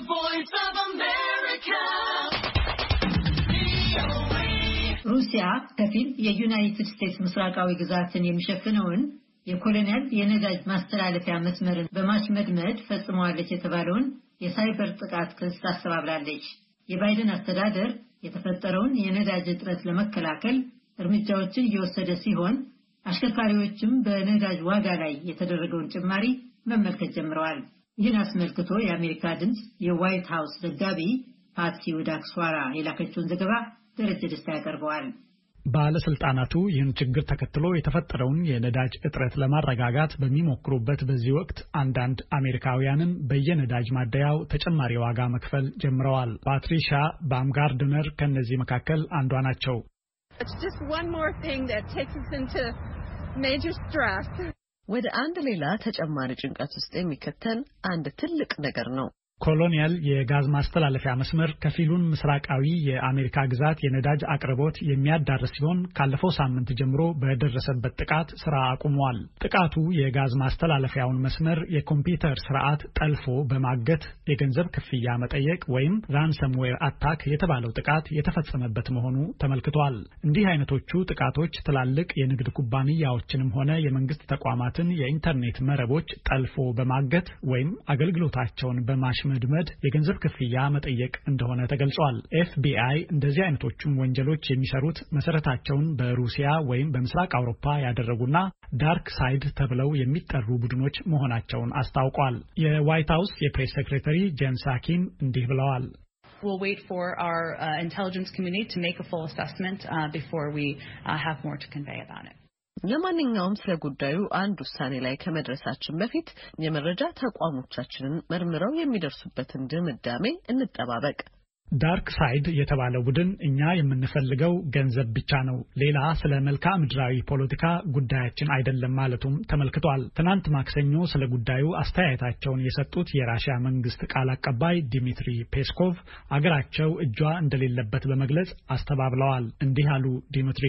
voice of America. ሩሲያ ከፊል የዩናይትድ ስቴትስ ምስራቃዊ ግዛትን የሚሸፍነውን የኮሎኒያል የነዳጅ ማስተላለፊያ መስመርን በማሽመድመድ ፈጽመዋለች የተባለውን የሳይበር ጥቃት ክስ አስተባብላለች። የባይደን አስተዳደር የተፈጠረውን የነዳጅ እጥረት ለመከላከል እርምጃዎችን እየወሰደ ሲሆን አሽከርካሪዎችም በነዳጅ ዋጋ ላይ የተደረገውን ጭማሪ መመልከት ጀምረዋል። ይህን አስመልክቶ የአሜሪካ ድምፅ የዋይት ሃውስ ዘጋቢ ፓትሲ ውዳክስዋራ የላከችውን ዘገባ ደረጀ ደስታ ያቀርበዋል። ባለስልጣናቱ ይህን ችግር ተከትሎ የተፈጠረውን የነዳጅ እጥረት ለማረጋጋት በሚሞክሩበት በዚህ ወቅት አንዳንድ አሜሪካውያንን በየነዳጅ ማደያው ተጨማሪ ዋጋ መክፈል ጀምረዋል። ፓትሪሻ ባምጋርድነር ከነዚህ መካከል አንዷ ናቸው። It's just one more thing that takes us into major stress. ወደ አንድ ሌላ ተጨማሪ ጭንቀት ውስጥ የሚከተን አንድ ትልቅ ነገር ነው። ኮሎኒያል የጋዝ ማስተላለፊያ መስመር ከፊሉን ምስራቃዊ የአሜሪካ ግዛት የነዳጅ አቅርቦት የሚያዳርስ ሲሆን ካለፈው ሳምንት ጀምሮ በደረሰበት ጥቃት ስራ አቁሟል። ጥቃቱ የጋዝ ማስተላለፊያውን መስመር የኮምፒውተር ስርዓት ጠልፎ በማገት የገንዘብ ክፍያ መጠየቅ ወይም ራንሰምዌር አታክ የተባለው ጥቃት የተፈጸመበት መሆኑ ተመልክቷል። እንዲህ አይነቶቹ ጥቃቶች ትላልቅ የንግድ ኩባንያዎችንም ሆነ የመንግስት ተቋማትን የኢንተርኔት መረቦች ጠልፎ በማገት ወይም አገልግሎታቸውን በማሽ መድመድ የገንዘብ ክፍያ መጠየቅ እንደሆነ ተገልጿል። ኤፍቢአይ እንደዚህ አይነቶቹን ወንጀሎች የሚሰሩት መሰረታቸውን በሩሲያ ወይም በምስራቅ አውሮፓ ያደረጉና ዳርክ ሳይድ ተብለው የሚጠሩ ቡድኖች መሆናቸውን አስታውቋል። የዋይት ሃውስ የፕሬስ ሴክሬታሪ ጄን ሳኪን እንዲህ ብለዋል። We'll wait for our intelligence community to make a full assessment before we have more to convey about it. ለማንኛውም ስለ ጉዳዩ አንድ ውሳኔ ላይ ከመድረሳችን በፊት የመረጃ ተቋሞቻችንን መርምረው የሚደርሱበትን ድምዳሜ እንጠባበቅ። ዳርክ ሳይድ የተባለው ቡድን እኛ የምንፈልገው ገንዘብ ብቻ ነው፣ ሌላ ስለ መልክዓ ምድራዊ ፖለቲካ ጉዳያችን አይደለም ማለቱም ተመልክቷል። ትናንት ማክሰኞ ስለ ጉዳዩ አስተያየታቸውን የሰጡት የራሽያ መንግስት ቃል አቀባይ ዲሚትሪ ፔስኮቭ አገራቸው እጇ እንደሌለበት በመግለጽ አስተባብለዋል። እንዲህ አሉ ዲሚትሪ።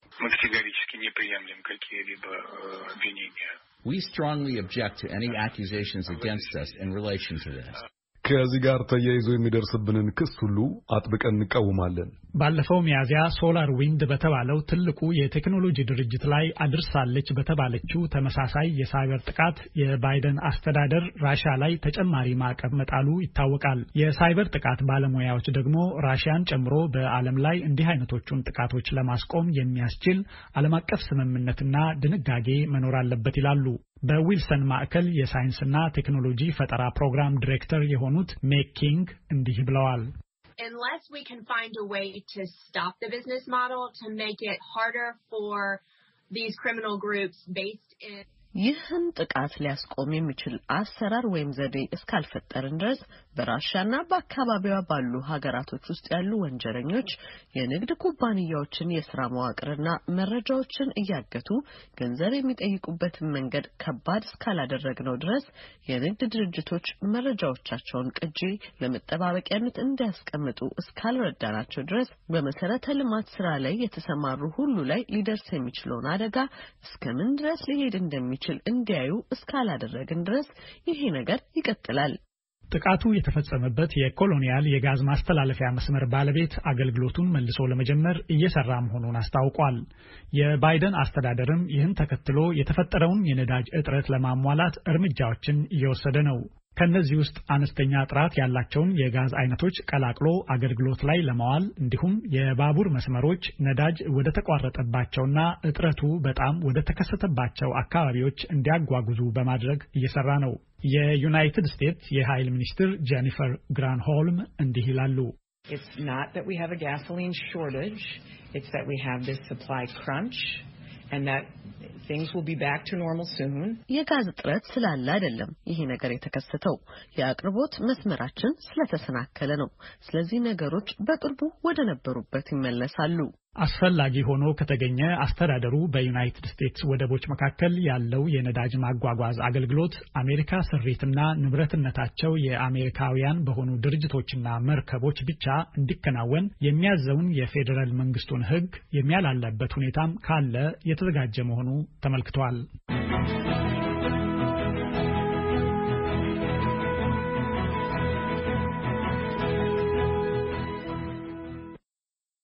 We strongly object to any accusations against us in relation to this. ከዚህ ጋር ተያይዞ የሚደርስብንን ክስ ሁሉ አጥብቀን እንቃወማለን። ባለፈው ሚያዝያ ሶላር ዊንድ በተባለው ትልቁ የቴክኖሎጂ ድርጅት ላይ አድርሳለች በተባለችው ተመሳሳይ የሳይበር ጥቃት የባይደን አስተዳደር ራሽያ ላይ ተጨማሪ ማዕቀብ መጣሉ ይታወቃል። የሳይበር ጥቃት ባለሙያዎች ደግሞ ራሽያን ጨምሮ በዓለም ላይ እንዲህ አይነቶቹን ጥቃቶች ለማስቆም የሚያስችል ዓለም አቀፍ ስምምነትና ድንጋጌ መኖር አለበት ይላሉ። በዊልሰን ማዕከል የሳይንስና ቴክኖሎጂ ፈጠራ ፕሮግራም ዲሬክተር የሆኑት ሜኪንግ እንዲህ ብለዋል። Unless we can find a way to stop the business model to make it harder for these criminal groups based in ይህን ጥቃት ሊያስቆም የሚችል አሰራር ወይም ዘዴ እስካልፈጠርን ድረስ በራሽያና በአካባቢዋ ባሉ ሀገራቶች ውስጥ ያሉ ወንጀለኞች የንግድ ኩባንያዎችን የሥራ መዋቅርና መረጃዎችን እያገቱ ገንዘብ የሚጠይቁበትን መንገድ ከባድ እስካላደረግነው ድረስ የንግድ ድርጅቶች መረጃዎቻቸውን ቅጂ ለመጠባበቂያነት እንዲያስቀምጡ እስካልረዳናቸው ድረስ በመሰረተ ልማት ስራ ላይ የተሰማሩ ሁሉ ላይ ሊደርስ የሚችለውን አደጋ እስከምን ድረስ ሊሄድ እንደሚችል እንዲያዩ እስካላደረግን ድረስ ይሄ ነገር ይቀጥላል። ጥቃቱ የተፈጸመበት የኮሎኒያል የጋዝ ማስተላለፊያ መስመር ባለቤት አገልግሎቱን መልሶ ለመጀመር እየሰራ መሆኑን አስታውቋል። የባይደን አስተዳደርም ይህን ተከትሎ የተፈጠረውን የነዳጅ እጥረት ለማሟላት እርምጃዎችን እየወሰደ ነው። ከነዚህ ውስጥ አነስተኛ ጥራት ያላቸውን የጋዝ አይነቶች ቀላቅሎ አገልግሎት ላይ ለማዋል እንዲሁም የባቡር መስመሮች ነዳጅ ወደ ተቋረጠባቸውና እጥረቱ በጣም ወደ ተከሰተባቸው አካባቢዎች እንዲያጓጉዙ በማድረግ እየሰራ ነው። የዩናይትድ ስቴትስ የኃይል ሚኒስትር ጄኒፈር ግራንሆልም እንዲህ ይላሉ። It's not that we have a gasoline shortage, it's that we have this supply crunch and that things will be back to normal soon. የጋዝ እጥረት ስላለ አይደለም ይሄ ነገር የተከሰተው፣ የአቅርቦት መስመራችን ስለተሰናከለ ነው። ስለዚህ ነገሮች በቅርቡ ወደ ነበሩበት ይመለሳሉ። አስፈላጊ ሆኖ ከተገኘ አስተዳደሩ በዩናይትድ ስቴትስ ወደቦች መካከል ያለው የነዳጅ ማጓጓዝ አገልግሎት አሜሪካ ስሪትና ንብረትነታቸው የአሜሪካውያን በሆኑ ድርጅቶችና መርከቦች ብቻ እንዲከናወን የሚያዘውን የፌዴራል መንግስቱን ሕግ የሚያላላበት ሁኔታም ካለ የተዘጋጀ መሆኑ ተመልክቷል።